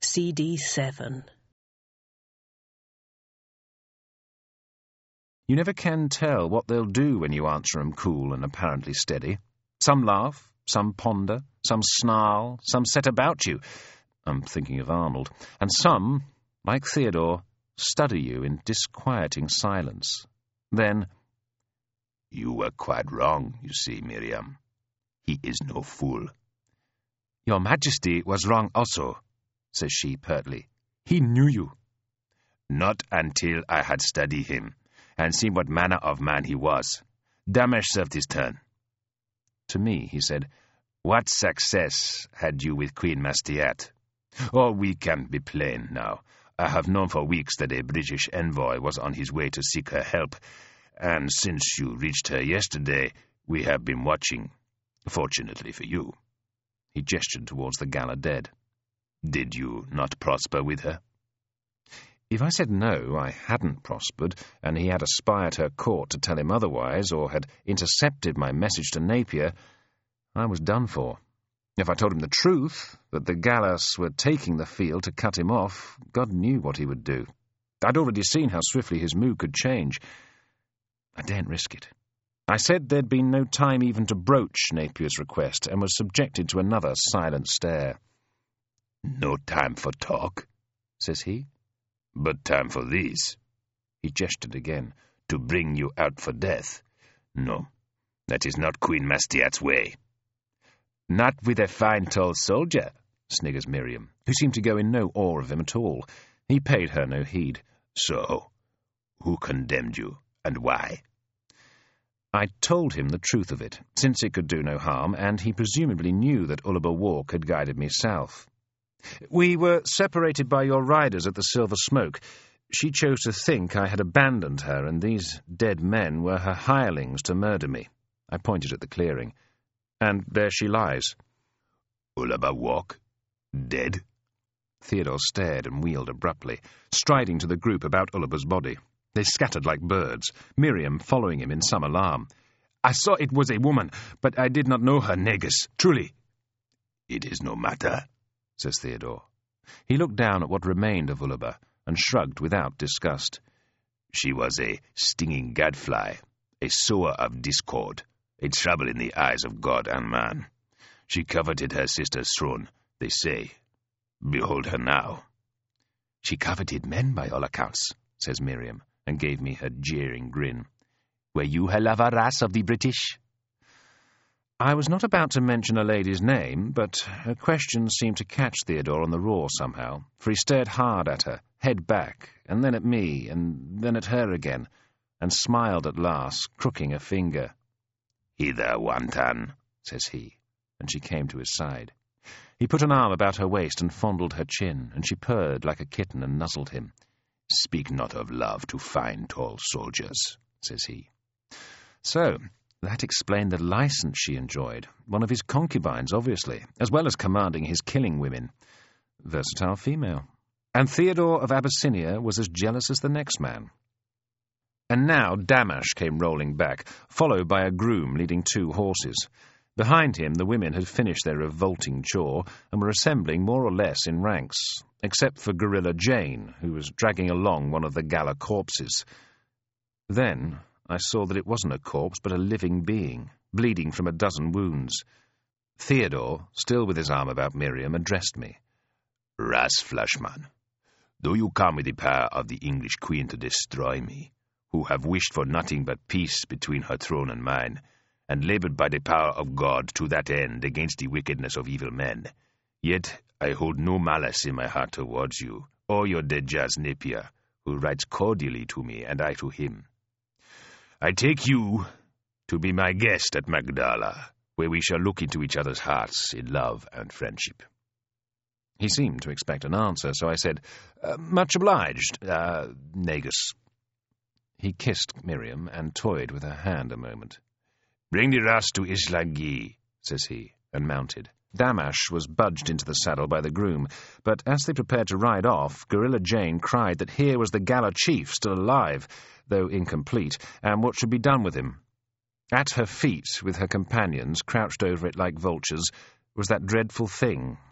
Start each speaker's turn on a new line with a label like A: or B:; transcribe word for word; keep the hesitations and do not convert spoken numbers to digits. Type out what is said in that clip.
A: C D seven.
B: You never can tell what they'll do when you answer 'em cool and apparently steady. Some laugh, some ponder, some snarl, some set about you. I'm thinking of Arnold. And some, like Theodore, study you in disquieting silence. Then,
C: "You were quite wrong, you see, Miriam. He is no fool."
B: "Your Majesty was wrong also," says she pertly. "He knew you."
C: "Not until I had studied him, and seen what manner of man he was. Damash served his turn."
B: To me he said,
C: "What success had you with Queen Mastiat? Oh, we can be plain now. I have known for weeks that a British envoy was on his way to seek her help, and since you reached her yesterday, we have been watching. Fortunately for you."
B: He gestured towards the gala dead.
C: "Did you not prosper with her?"
B: If I said no, I hadn't prospered, and he had a spy at her court to tell him otherwise, or had intercepted my message to Napier, I was done for. If I told him the truth, that the Gallas were taking the field to cut him off, God knew what he would do. I'd already seen how swiftly his mood could change. I daren't risk it. I said there'd been no time even to broach Napier's request, and was subjected to another silent stare.
C: "No time for talk,"
B: says he.
C: "But time for this."
B: He gestured again.
C: "To bring you out for death. No, that is not Queen Mastiat's way." "Not with a fine tall soldier," sniggers Miriam, who seemed to go in no awe of him at all. He paid her no heed. "So, who condemned you, and why?"
B: I told him the truth of it, since it could do no harm, and he presumably knew that Ullaba Walk had guided me south. "We were separated by your riders at the Silver Smoke. She chose to think I had abandoned her, and these dead men were her hirelings to murder me." I pointed at the clearing. "And there she lies."
C: "Ullaba Walk? Dead?"
B: Theodore stared and wheeled abruptly, striding to the group about Ullaba's body. They scattered like birds, Miriam following him in some alarm. "I saw it was a woman, but I did not know her, Negus, truly."
C: "It is no matter,"
B: says Theodore. He looked down at what remained of Ullaba, and shrugged without disgust.
C: "She was a stinging gadfly, a sower of discord, a trouble in the eyes of God and man. She coveted her sister's throne, they say. Behold her now."
B: "She coveted men, by all accounts," says Miriam, and gave me her jeering grin. "Were you her lover, Ras of the British?" I was not about to mention a lady's name, but her question seemed to catch Theodore on the raw somehow, for he stared hard at her, head back, and then at me, and then at her again, and smiled at last, crooking a finger.
C: "Hither, wanton,"
B: says he, and she came to his side. He put an arm about her waist and fondled her chin, and she purred like a kitten and nuzzled him.
C: "Speak not of love to fine tall soldiers," says he.
B: So, that explained the license she enjoyed, one of his concubines, obviously, as well as commanding his killing women. Versatile female. And Theodore of Abyssinia was as jealous as the next man. And now Damash came rolling back, followed by a groom leading two horses. Behind him the women had finished their revolting chore and were assembling more or less in ranks, except for Gorilla Jane, who was dragging along one of the gala corpses. Then I saw that it wasn't a corpse, but a living being, bleeding from a dozen wounds. Theodore, still with his arm about Miriam, addressed me.
C: "Ras Flashman, though you come with the power of the English Queen to destroy me, who have wished for nothing but peace between her throne and mine, and laboured by the power of God to that end against the wickedness of evil men, yet I hold no malice in my heart towards you, or your dead Jas Napier, who writes cordially to me, and I to him. I take you to be my guest at Magdala, where we shall look into each other's hearts in love and friendship."
B: He seemed to expect an answer, so I said, uh, "Much obliged, uh, Negus." He kissed Miriam and toyed with her hand a moment.
C: "Bring the Ras to Islangi,"
B: says he, and mounted. Damash was budged into the saddle by the groom, but as they prepared to ride off, Gorilla Jane cried that here was the Gala chief still alive, though incomplete, and what should be done with him. At her feet, with her companions crouched over it like vultures, was that dreadful thing,